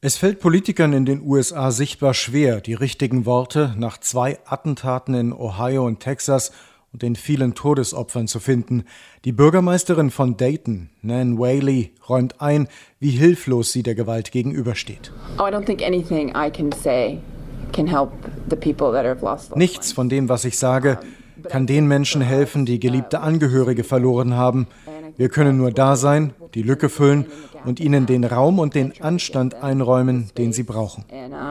Es fällt Politikern in den USA sichtbar schwer, die richtigen Worte nach 2 Attentaten in Ohio und Texas und den vielen Todesopfern zu finden. Die Bürgermeisterin von Dayton, Nan Whaley, räumt ein, wie hilflos sie der Gewalt gegenübersteht. Nichts von dem, was ich sage, kann den Menschen helfen, die geliebte Angehörige verloren haben. Wir können nur da sein, die Lücke füllen und ihnen den Raum und den Anstand einräumen, den sie brauchen.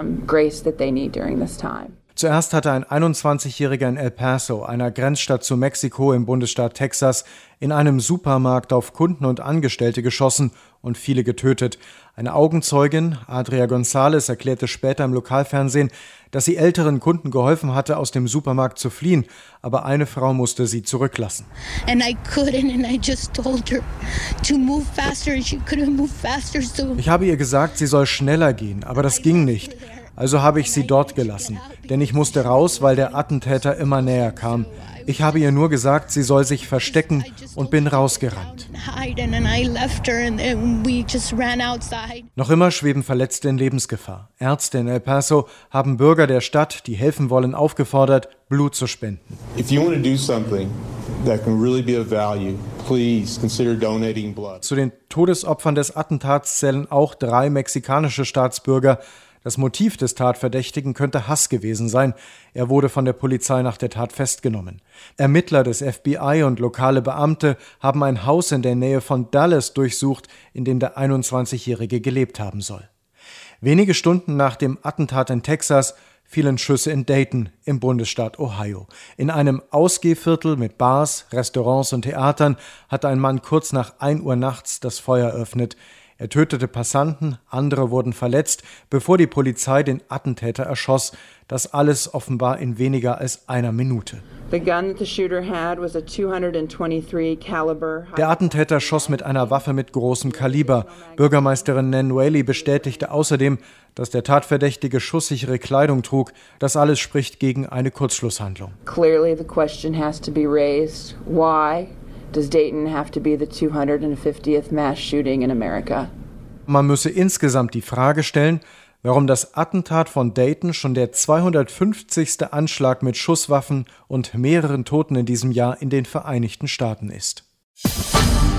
Zuerst hatte ein 21-Jähriger in El Paso, einer Grenzstadt zu Mexiko im Bundesstaat Texas, in einem Supermarkt auf Kunden und Angestellte geschossen und viele getötet. Eine Augenzeugin, Adria González, erklärte später im Lokalfernsehen, dass sie älteren Kunden geholfen hatte, aus dem Supermarkt zu fliehen, aber eine Frau musste sie zurücklassen. Ich habe ihr gesagt, sie soll schneller gehen, aber das ging nicht. Also habe ich sie dort gelassen, denn ich musste raus, weil der Attentäter immer näher kam. Ich habe ihr nur gesagt, sie soll sich verstecken und bin rausgerannt. Noch immer schweben Verletzte in Lebensgefahr. Ärzte in El Paso haben Bürger der Stadt, die helfen wollen, aufgefordert, Blut zu spenden. Zu den Todesopfern des Attentats zählen auch 3 mexikanische Staatsbürger. Das Motiv des Tatverdächtigen könnte Hass gewesen sein. Er wurde von der Polizei nach der Tat festgenommen. Ermittler des FBI und lokale Beamte haben ein Haus in der Nähe von Dallas durchsucht, in dem der 21-Jährige gelebt haben soll. Wenige Stunden nach dem Attentat in Texas fielen Schüsse in Dayton im Bundesstaat Ohio. In einem Ausgehviertel mit Bars, Restaurants und Theatern hatte ein Mann kurz nach 1 Uhr nachts das Feuer eröffnet. Er tötete Passanten, andere wurden verletzt, bevor die Polizei den Attentäter erschoss. Das alles offenbar in weniger als einer Minute. Der Attentäter schoss mit einer Waffe mit großem Kaliber. Bürgermeisterin Nan Whaley bestätigte außerdem, dass der Tatverdächtige schusssichere Kleidung trug. Das alles spricht gegen eine Kurzschlusshandlung. Clearly the question has to be raised. Why does Dayton have to be the 250th mass shooting in America? Man müsse insgesamt die Frage stellen, warum das Attentat von Dayton schon der 250. Anschlag mit Schusswaffen und mehreren Toten in diesem Jahr in den Vereinigten Staaten ist.